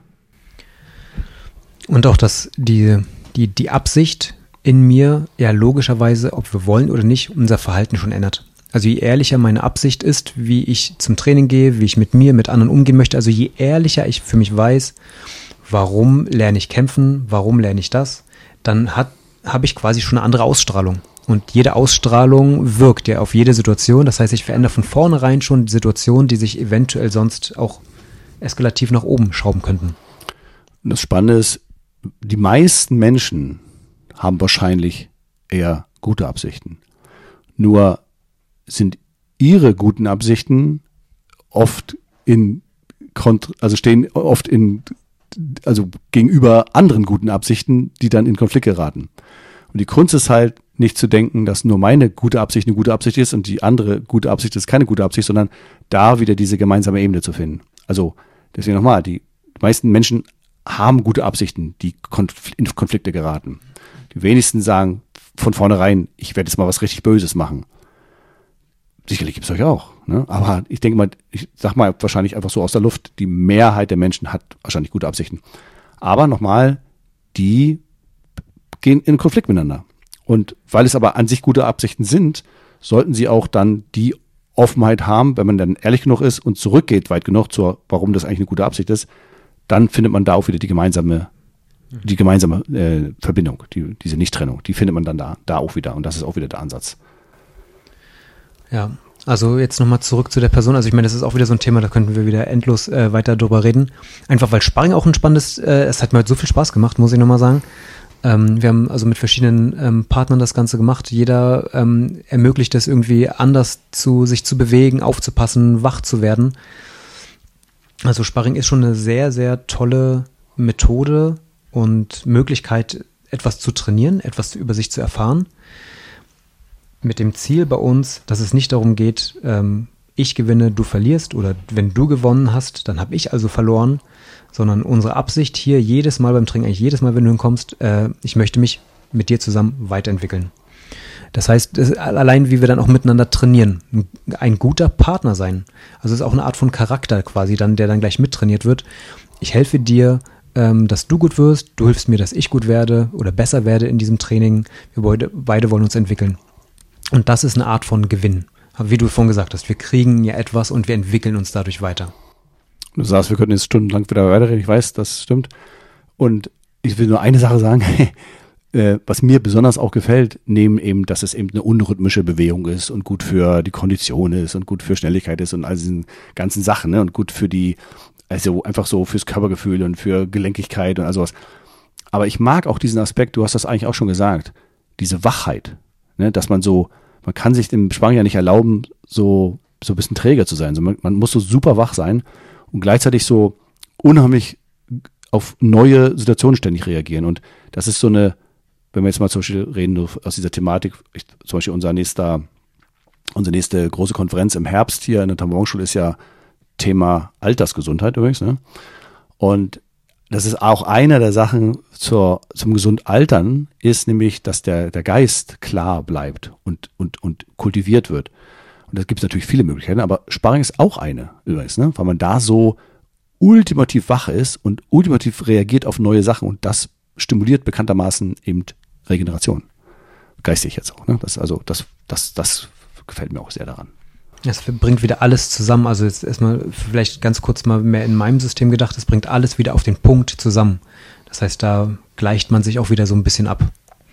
B: Und auch, dass die, die, die Absicht in mir ja logischerweise, ob wir wollen oder nicht, unser Verhalten schon ändert. Also je ehrlicher meine Absicht ist, wie ich zum Training gehe, wie ich mit mir, mit anderen umgehen möchte, also je ehrlicher ich für mich weiß, warum lerne ich kämpfen, warum lerne ich das, dann hat habe ich quasi schon eine andere Ausstrahlung. Und jede Ausstrahlung wirkt ja auf jede Situation. Das heißt, ich verändere von vornherein schon die Situation, die sich eventuell sonst auch eskalativ nach oben schrauben könnten.
A: Und das Spannende ist, die meisten Menschen haben wahrscheinlich eher gute Absichten. Nur sind ihre guten Absichten oft in Kont- also stehen oft in also gegenüber anderen guten Absichten, die dann in Konflikt geraten. Und die Kunst ist halt, nicht zu denken, dass nur meine gute Absicht eine gute Absicht ist und die andere gute Absicht ist keine gute Absicht, sondern da wieder diese gemeinsame Ebene zu finden. Also deswegen nochmal, die meisten Menschen haben gute Absichten, die konf- in Konflikte geraten. Die wenigsten sagen von vornherein, ich werde jetzt mal was richtig Böses machen. Sicherlich gibt es euch auch. Ne? Aber ich denke mal, ich sag mal wahrscheinlich einfach so aus der Luft, die Mehrheit der Menschen hat wahrscheinlich gute Absichten. Aber nochmal, die gehen in Konflikt miteinander. Und weil es aber an sich gute Absichten sind, sollten sie auch dann die Offenheit haben, wenn man dann ehrlich genug ist und zurückgeht weit genug zur, warum das eigentlich eine gute Absicht ist, dann findet man da auch wieder die gemeinsame die gemeinsame äh, Verbindung, die, diese Nichttrennung, die findet man dann da, da auch wieder. Und das ist auch wieder der Ansatz.
B: Ja, also jetzt nochmal zurück zu der Person. Also ich meine, das ist auch wieder so ein Thema, da könnten wir wieder endlos äh, weiter drüber reden. Einfach weil Sparring auch ein spannendes, äh, es hat mir heute so viel Spaß gemacht, muss ich nochmal sagen. Ähm, wir haben also mit verschiedenen ähm, Partnern das Ganze gemacht. Jeder ähm, ermöglicht es irgendwie anders zu sich zu bewegen, aufzupassen, wach zu werden. Also Sparring ist schon eine sehr, sehr tolle Methode und Möglichkeit, etwas zu trainieren, etwas über sich zu erfahren. Mit dem Ziel bei uns, dass es nicht darum geht, ähm, ich gewinne, du verlierst oder wenn du gewonnen hast, dann habe ich also verloren, sondern unsere Absicht hier jedes Mal beim Training, eigentlich jedes Mal, wenn du hinkommst, äh, ich möchte mich mit dir zusammen weiterentwickeln. Das heißt, das ist allein, wie wir dann auch miteinander trainieren, ein guter Partner sein. Also es ist auch eine Art von Charakter quasi, dann, der dann gleich mittrainiert wird. Ich helfe dir, ähm, dass du gut wirst, du hilfst mir, dass ich gut werde oder besser werde in diesem Training. Wir beide, beide wollen uns entwickeln. Und das ist eine Art von Gewinn. Wie du vorhin gesagt hast, wir kriegen ja etwas und wir entwickeln uns dadurch weiter.
A: Du sagst, wir könnten jetzt stundenlang wieder weiterreden. Ich weiß, das stimmt. Und ich will nur eine Sache sagen, äh, was mir besonders auch gefällt, neben eben, dass es eben eine unrhythmische Bewegung ist und gut für die Kondition ist und gut für Schnelligkeit ist und all diesen ganzen Sachen, ne? Und gut für die, also einfach so fürs Körpergefühl und für Gelenkigkeit und all sowas. Aber ich mag auch diesen Aspekt, du hast das eigentlich auch schon gesagt, diese Wachheit, ne? Dass man so, man kann sich im Sparring ja nicht erlauben, so, so ein bisschen träge zu sein. So, man, man muss so super wach sein und gleichzeitig so unheimlich auf neue Situationen ständig reagieren. Und das ist so eine, wenn wir jetzt mal zum Beispiel reden aus dieser Thematik, ich, zum Beispiel unser nächster, unsere nächste große Konferenz im Herbst hier in der Tambourschule ist ja Thema Altersgesundheit übrigens. Ne? Und das ist auch einer der Sachen zur, zum gesund Altern, ist nämlich, dass der, der Geist klar bleibt und, und, und kultiviert wird. Und da gibt es natürlich viele Möglichkeiten, aber Sparring ist auch eine übrigens, ne? Weil man da so ultimativ wach ist und ultimativ reagiert auf neue Sachen und das stimuliert bekanntermaßen eben Regeneration. Geistig jetzt auch. Ne? Das, also das, das, das gefällt mir auch sehr daran.
B: Es bringt wieder alles zusammen, also jetzt erstmal vielleicht ganz kurz mal mehr in meinem System gedacht, es bringt alles wieder auf den Punkt zusammen. Das heißt, da gleicht man sich auch wieder so ein bisschen ab.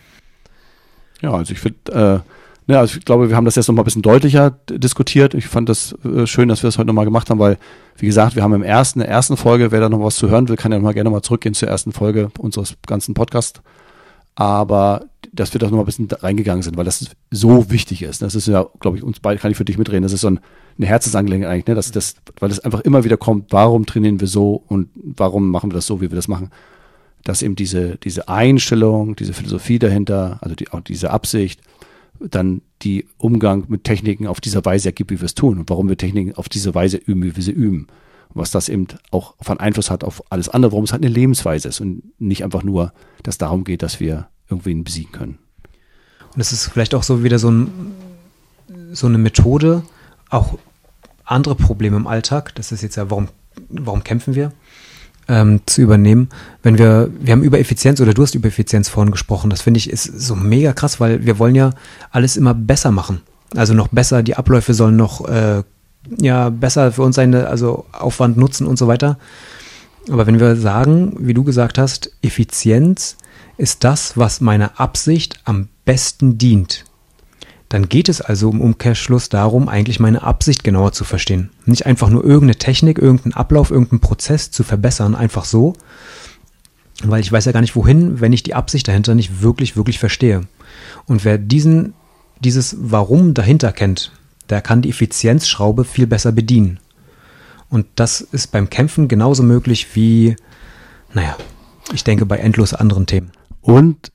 A: Ja, also ich finde, äh, ja, also ich glaube, wir haben das jetzt nochmal ein bisschen deutlicher d- diskutiert. Ich fand das äh, schön, dass wir das heute nochmal gemacht haben, weil, wie gesagt, wir haben im ersten, in der ersten Folge, wer da noch was zu hören will, kann ja mal gerne mal zurückgehen zur ersten Folge unseres ganzen Podcasts. Aber dass wir da noch mal ein bisschen reingegangen sind, weil das so wichtig ist. Das ist ja, glaube ich, uns beide, kann ich für dich mitreden, das ist so ein, eine Herzensangelegenheit eigentlich, ne? Dass das, weil das einfach immer wieder kommt, warum trainieren wir so und warum machen wir das so, wie wir das machen. Dass eben diese, diese Einstellung, diese Philosophie dahinter, also die, auch diese Absicht, dann die Umgang mit Techniken auf dieser Weise ergibt, wie wir es tun und warum wir Techniken auf diese Weise üben, wie wir sie üben. Und was das eben auch von Einfluss hat auf alles andere, warum es halt eine Lebensweise ist und nicht einfach nur, dass es darum geht, dass wir irgendwen besiegen können.
B: Und es ist vielleicht auch so wieder so, ein, so eine Methode, auch andere Probleme im Alltag, das ist jetzt ja, warum, warum kämpfen wir, ähm, zu übernehmen. Wenn wir, wir haben über Effizienz oder du hast über Effizienz vorhin gesprochen, das finde ich ist so mega krass, weil wir wollen ja alles immer besser machen. Also noch besser, die Abläufe sollen noch äh, ja besser für uns sein, also Aufwand, Nutzen und so weiter. Aber wenn wir sagen, wie du gesagt hast, Effizienz ist das, was meiner Absicht am besten dient, dann geht es also im Umkehrschluss darum, eigentlich meine Absicht genauer zu verstehen. Nicht einfach nur irgendeine Technik, irgendeinen Ablauf, irgendeinen Prozess zu verbessern, einfach so, weil ich weiß ja gar nicht wohin, wenn ich die Absicht dahinter nicht wirklich, wirklich verstehe. Und wer diesen, dieses Warum dahinter kennt, der kann die Effizienzschraube viel besser bedienen. Und das ist beim Kämpfen genauso möglich wie, naja, ich denke bei endlos anderen Themen.
A: Und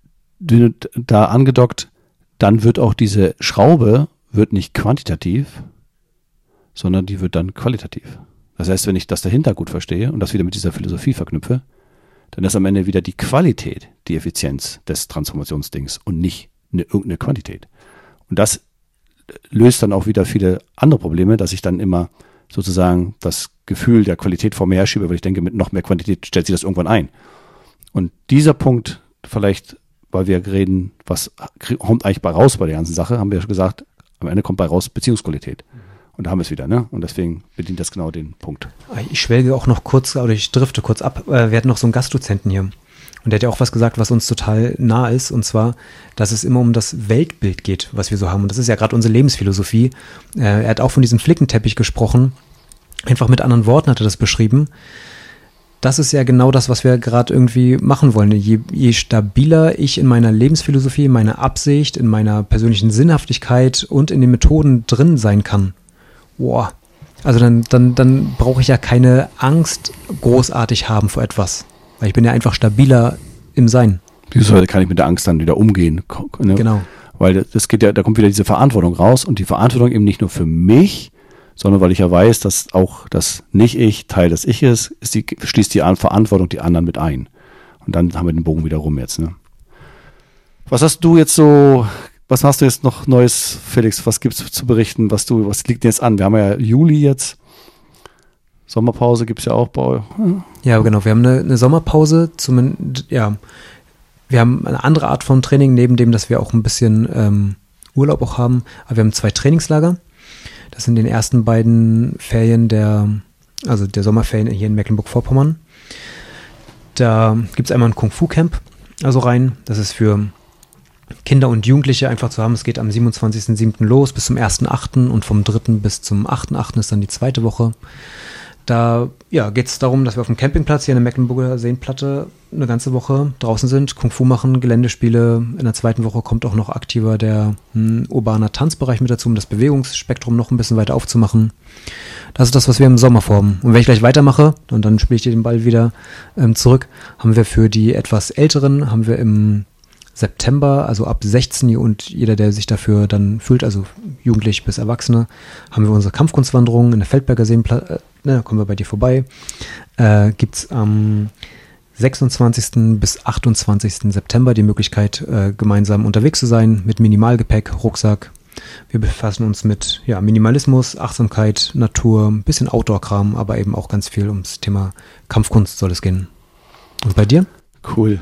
A: da angedockt, dann wird auch diese Schraube wird nicht quantitativ, sondern die wird dann qualitativ. Das heißt, wenn ich das dahinter gut verstehe und das wieder mit dieser Philosophie verknüpfe, dann ist am Ende wieder die Qualität die Effizienz des Transformationsdings und nicht eine, irgendeine Quantität. Und das löst dann auch wieder viele andere Probleme, dass ich dann immer sozusagen das Gefühl der Qualität vor mir herschiebe, weil ich denke, mit noch mehr Quantität stellt sich das irgendwann ein. Und dieser Punkt, vielleicht, weil wir reden, was kommt eigentlich bei raus bei der ganzen Sache, haben wir gesagt, am Ende kommt bei raus Beziehungsqualität. Und da haben wir es wieder, ne? Und deswegen bedient das genau den Punkt.
B: Ich schwelge auch noch kurz, oder ich drifte kurz ab. Wir hatten noch so einen Gastdozenten hier. Und der hat ja auch was gesagt, was uns total nah ist, und zwar, dass es immer um das Weltbild geht, was wir so haben. Und das ist ja gerade unsere Lebensphilosophie. Äh, er hat auch von diesem Flickenteppich gesprochen. Einfach mit anderen Worten hat er das beschrieben. Das ist ja genau das, was wir gerade irgendwie machen wollen. Je, je stabiler ich in meiner Lebensphilosophie, in meiner Absicht, in meiner persönlichen Sinnhaftigkeit und in den Methoden drin sein kann. Boah. Also dann, dann, dann brauche ich ja keine Angst großartig haben vor etwas. Weil ich bin ja einfach stabiler im Sein.
A: Wieso kann ich mit der Angst dann wieder umgehen? Ne?
B: Genau.
A: Weil das geht ja, da kommt wieder diese Verantwortung raus und die Verantwortung eben nicht nur für mich, sondern weil ich ja weiß, dass auch das Nicht-Ich Teil des Ich ist, ist die, schließt die Verantwortung die anderen mit ein. Und dann haben wir den Bogen wieder rum jetzt. Ne? Was hast du jetzt so, was hast du jetzt noch Neues, Felix? Was gibt's zu berichten? Was du, was liegt dir jetzt an? Wir haben ja Juli jetzt. Sommerpause gibt es ja auch bei euch. Hm.
B: Ja, genau. Wir haben eine, eine Sommerpause. Zumindest, ja, wir haben eine andere Art von Training, neben dem, dass wir auch ein bisschen ähm, Urlaub auch haben. Aber wir haben zwei Trainingslager. Das sind den ersten beiden Ferien der, also der Sommerferien hier in Mecklenburg-Vorpommern. Da gibt es einmal ein Kung-Fu-Camp, also rein. Das ist für Kinder und Jugendliche einfach zu haben. Es geht am siebenundzwanzigsten siebten los bis zum ersten achten und vom dritten bis zum achten achten ist dann die zweite Woche. Da ja, geht es darum, dass wir auf dem Campingplatz hier in der Mecklenburger Seenplatte eine ganze Woche draußen sind, Kung Fu machen, Geländespiele. In der zweiten Woche kommt auch noch aktiver der hm, urbaner Tanzbereich mit dazu, um das Bewegungsspektrum noch ein bisschen weiter aufzumachen. Das ist das, was wir im Sommer vorhaben. Und wenn ich gleich weitermache, und dann spiele ich dir den Ball wieder ähm, zurück, haben wir für die etwas Älteren, haben wir im September, also ab sechzehn und jeder, der sich dafür dann fühlt, also jugendlich bis Erwachsene, haben wir unsere Kampfkunstwanderung in der Feldberger Seenplatte, äh, da kommen wir bei dir vorbei, äh, gibt es am sechsundzwanzigsten bis achtundzwanzigsten September die Möglichkeit, äh, gemeinsam unterwegs zu sein mit Minimalgepäck, Rucksack. Wir befassen uns mit ja, Minimalismus, Achtsamkeit, Natur, ein bisschen Outdoor-Kram, aber eben auch ganz viel ums Thema Kampfkunst soll es gehen. Und bei dir?
A: Cool.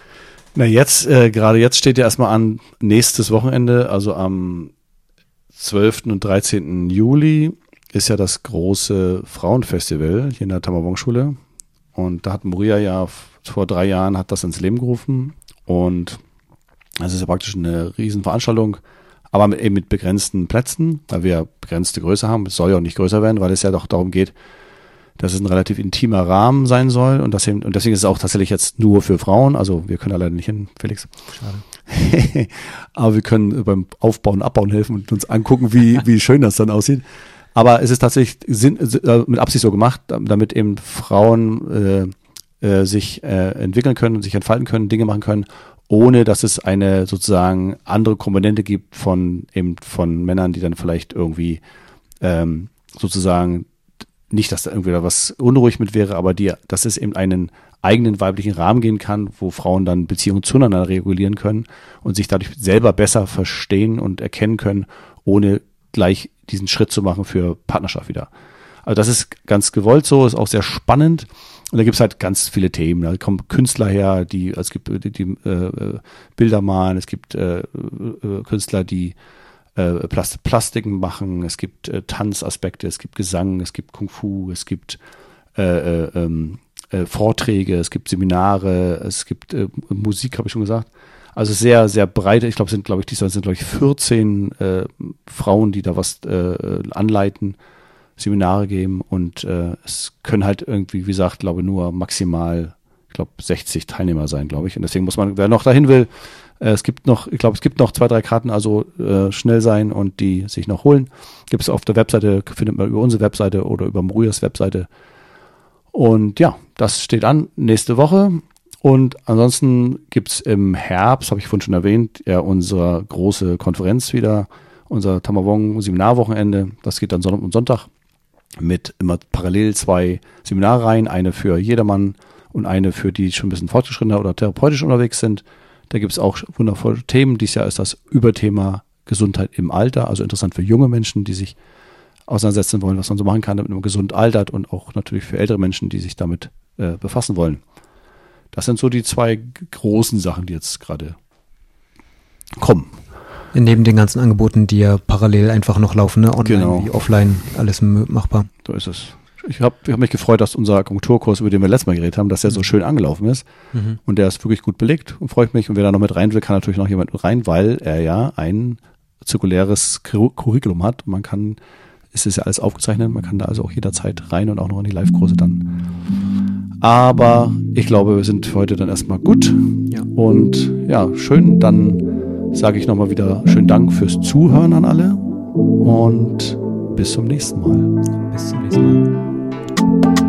A: Na jetzt, äh, gerade jetzt steht ja erstmal an, nächstes Wochenende, also am zwölften und dreizehnten Juli ist ja das große Frauenfestival hier in der Tammerwong-Schule. Und da hat Moria ja vor drei Jahren hat das ins Leben gerufen. Und das ist ja praktisch eine Riesenveranstaltung, aber mit, eben mit begrenzten Plätzen, da wir begrenzte Größe haben. Es soll ja auch nicht größer werden, weil es ja doch darum geht, dass es ein relativ intimer Rahmen sein soll und, das eben, und deswegen ist es auch tatsächlich jetzt nur für Frauen, also wir können leider nicht hin, Felix. Schade. Aber wir können beim Aufbauen und Abbauen helfen und uns angucken, wie, wie schön das dann aussieht. Aber es ist tatsächlich Sinn, äh, mit Absicht so gemacht, damit eben Frauen äh, äh, sich äh, entwickeln können, sich entfalten können, Dinge machen können, ohne dass es eine sozusagen andere Komponente gibt von eben von Männern, die dann vielleicht irgendwie ähm, sozusagen nicht, dass da irgendwie was unruhig mit wäre, aber die, dass es eben einen eigenen weiblichen Rahmen gehen kann, wo Frauen dann Beziehungen zueinander regulieren können und sich dadurch selber besser verstehen und erkennen können, ohne gleich diesen Schritt zu machen für Partnerschaft wieder. Also das ist ganz gewollt so, ist auch sehr spannend. Und da gibt es halt ganz viele Themen. Da kommen Künstler her, die, es gibt die, die äh, Bilder malen, es gibt äh, äh, Künstler, die Äh, Plast- Plastiken machen, es gibt äh, Tanzaspekte, es gibt Gesang, es gibt Kung Fu, es gibt äh, äh, ähm, äh, Vorträge, es gibt Seminare, es gibt äh, Musik, habe ich schon gesagt. Also sehr, sehr breite, ich glaube, es sind, glaube ich, diesmal sind, glaube ich, vierzehn äh, Frauen, die da was äh, anleiten, Seminare geben und äh, es können halt irgendwie, wie gesagt, glaube nur maximal, ich glaube, sechzig Teilnehmer sein, glaube ich. Und deswegen muss man, wer noch dahin will, es gibt noch, ich glaube, es gibt noch zwei, drei Karten, also äh, schnell sein und die sich noch holen. Gibt es auf der Webseite, findet man über unsere Webseite oder über Morias Webseite. Und ja, das steht an nächste Woche. Und ansonsten gibt es im Herbst, habe ich vorhin schon erwähnt, ja unsere große Konferenz wieder, unser Tammerwong Seminarwochenende. Das geht dann Sonntag und Sonntag mit immer parallel zwei Seminarreihen, eine für jedermann und eine für die schon ein bisschen fortgeschrittener oder therapeutisch unterwegs sind. Da gibt es auch wundervolle Themen. Dieses Jahr ist das Überthema Gesundheit im Alter, also interessant für junge Menschen, die sich auseinandersetzen wollen, was man so machen kann, damit man gesund altert und auch natürlich für ältere Menschen, die sich damit äh, befassen wollen. Das sind so die zwei großen Sachen, die jetzt gerade kommen.
B: Neben den ganzen Angeboten, die ja parallel einfach noch laufen, ne? Online
A: genau.
B: wie offline, alles machbar.
A: So ist es. ich habe ich hab mich gefreut, dass unser Akupunkturkurs, über den wir letztes Mal geredet haben, dass der so schön angelaufen ist. Mhm. Und der ist wirklich gut belegt und freue ich mich. Und wer da noch mit rein will, kann natürlich noch jemand mit rein, weil er ja ein zirkuläres Curriculum hat. Man kann, es ist ja alles aufgezeichnet, man kann da also auch jederzeit rein und auch noch in die Live-Kurse dann. Aber ich glaube, wir sind für heute dann erstmal gut. Ja. Und ja, schön. Dann sage ich nochmal wieder schönen Dank fürs Zuhören an alle und bis zum nächsten Mal.
B: Bis zum nächsten Mal.